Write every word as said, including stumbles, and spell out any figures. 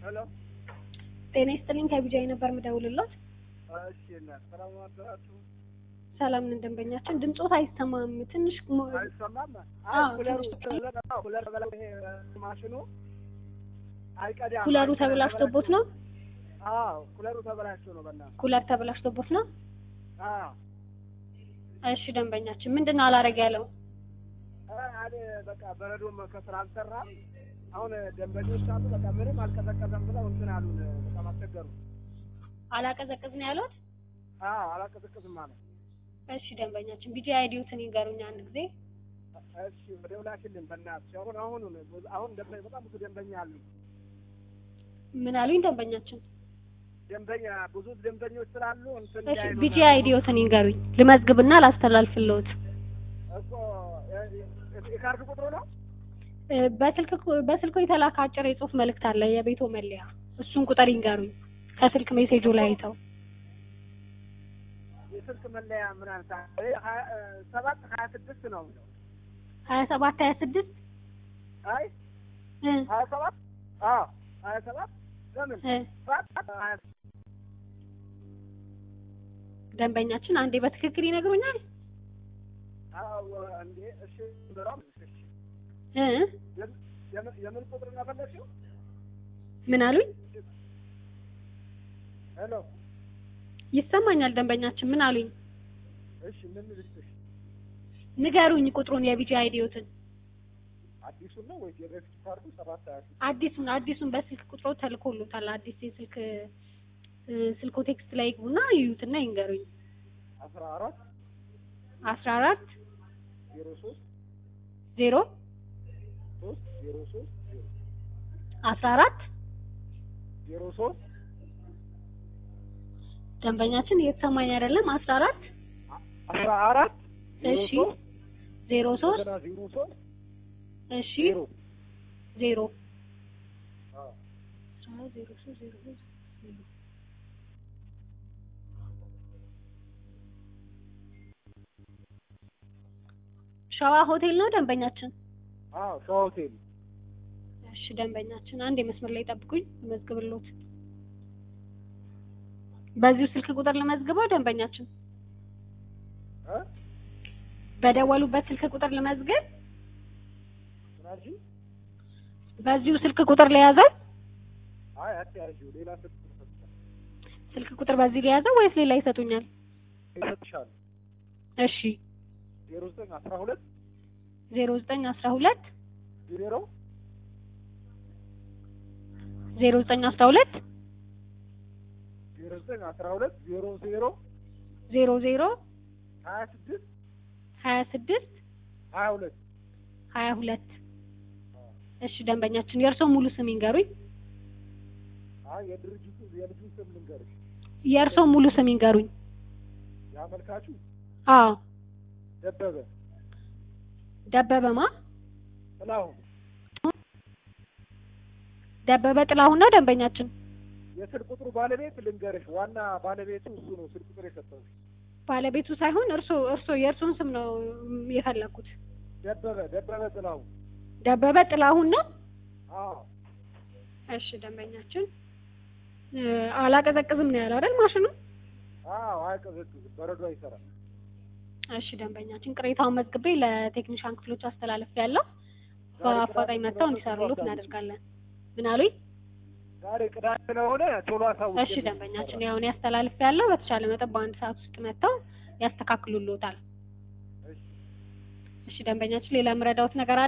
ሄሎ ጤና ይስጥልኝ ከቢጃይ ነበር ምደውልልዎት። እሺ እና ሰላም አደራችሁ። ሰላም ነን ደንበኛችን። ድምጾት አይሰማም ትንሽ አይሰማም? አዎ ኩለሩ ተበላሽቶ ኩለሩ ተበላሽቶ ማሽኑ አይቀዳም። ኩለሩ ተበላሽቶቦት ነው? አዎ ኩለሩ ተበላሽቶ ነው። በእናትህ ኩለር ተበላሽቶቦት ነው? አዎ እሺ ደንበኛችን ምንድነው አላረግ ያለው? አለ በቃ በረዶም ከስራ አልሰራም። አሁን ደንበኞች አሉ በቃ ምንም አልቀዘቀዘም ብለው እንትን አሉን። በጣም አስቸገሩ። አላቀዘቅዝ ነው ያሉት? አዎ አላቀዘቅዝም ማለት። እሺ ደንበኛችን ቢጃይ አይዲዎትን ይንገሩኝ አንድ ጊዜ። እሺ ወደው ላክልን በእናትሽ። አሁን አሁን አሁን ደንበኛ በጣም ብዙ ደንበኛ አሉ። ምን አሉኝ ደንበኛችን? ደንበኛ ብዙ ደንበኞች ስላሉ እንትን እሺ ቢጃይ አይዲዎትን ይንገሩኝ ልመዝግብና ላስተላልፍልዎት። እኮ የካርድ ቁጥሩ ነው? በስልክ በስልኩ የተላከ አጭር የጽሁፍ መልእክት አለ የቤቶ መለያ። እሱን ቁጥር ይንገሩኝ ከስልክ ሜሴጁ ላይ አይተው። የስልክ መለያ ምን አንተ ሰባት ሀያ ስድስት ነው የሚለው። ሀያ ሰባት ሀያ ስድስት አይ ሀያ ሰባት አዎ ሀያ ሰባት ለምን ሰባት ደንበኛችን አንዴ በትክክል ይነግሩኛል? አዎ እንዴ እሺ ብራም እሺ እ የምን ቁጥር ነው ፈለግሽው? ምን አሉኝ? ሄሎ ይሰማኛል ደንበኛችን ምን አሉኝ? እሺ ምን ልልሽ? ንገሩኝ ቁጥሩን የቢጃይ አይዲዎትን። አዲሱን ነው ወይስ የበፊት ካርዱ ሰባት ሀያ ስድስት? አዲሱን አዲሱን በስልክ ቁጥሩ ተልኮሎታል። አዲስ የስልክ ስልኮ ቴክስት ላይ ይግቡና ይዩትና ይንገሩኝ። አስራ አራት አስራ አራት ዜሮ ሶስት ዜሮ ሶስት ዜሮ ሶስት ዜሮ አስራ አራት ዜሮ ሶስት ደንበኛችን እየተሰማኝ አይደለም። አስራ አራት አስራ አራት እሺ ዜሮ ሶስት ዜሮ ሶስት እሺ ዜሮ ዜሮ አዎ ዜሮ ሶስት ዜሮ ዜሮ ሸዋ ሆቴል ነው ደንበኛችን? አዎ ሸዋ ሆቴል። እሺ ደንበኛችን አንድ የመስመር ላይ ጠብቁኝ ልመዝግብልዎት። በዚሁ ስልክ ቁጥር ልመዝግበው ደንበኛችን? እ በደወሉበት ስልክ ቁጥር ልመዝግብ? ምናልሽ? በዚሁ ስልክ ቁጥር ለያዘው? አይ አትያዢው ሌላ ስልክ ቁጥር ስልክ ቁጥር በዚህ ለያዘው ወይስ ሌላ ይሰጡኛል? ይሰጥሻል። እሺ ዜሮ ዘጠኝ አስራ ሁለት ዜሮ ዘጠኝ አስራ ሁለት ዜሮ ዜሮ ዘጠኝ አስራ ሁለት ዜሮ ዘጠኝ አስራ ሁለት ዜሮ ዜሮ ዜሮ ዜሮ ሀያ ስድስት ሀያ ስድስት ሀያ ሁለት ሀያ ሁለት እሺ ደንበኛችን የእርስዎ ሙሉ ስም ይንገሩኝ? አይ የድርጅቱ የልጁ ስም ልንገርሽ? የእርስዎ ሙሉ ስም ይንገሩኝ? ያመልካቹ? አዎ ደበበ ደበበማ? ጥላሁን ደበበ ጥላሁን ነው ደንበኛችን? የስልክ ቁጥሩ ባለቤት ልንገርሽ? ዋና ባለቤቱ እሱ ነው ስልክ ቁጥር የሰጠው። ባለቤቱ ሳይሆን እርሶ እርሶ የእርሶን ስም ነው የፈለኩት። ደበበ ደበበ ጥላሁን ደበበ ጥላሁን ነው? አዎ እሺ ደንበኛችን አላቀዘቅዝም ነው ያለው አይደል ማሽኑ? አዎ አይቀዘቅዝም በረዶ አይሰራም። እሺ ደንበኛችን ቅሬታውን መዝግቤ ለቴክኒሻን ክፍሎች አስተላልፌያለሁ። በአፋጣኝ መጥተው እንዲሰሩልዎት እናደርጋለን። ምን አሉኝ? ዛሬ ቅዳሜ ስለሆነ ቶሎ አሳውቁ። እሺ ደንበኛችን ያው እኔ አስተላልፌያለሁ። በተቻለ መጠን በአንድ ሰዓት ውስጥ መጥተው ያስተካክሉልዎታል። እሺ ደንበኛችን ሌላ የምረዳዎት ነገር አለ?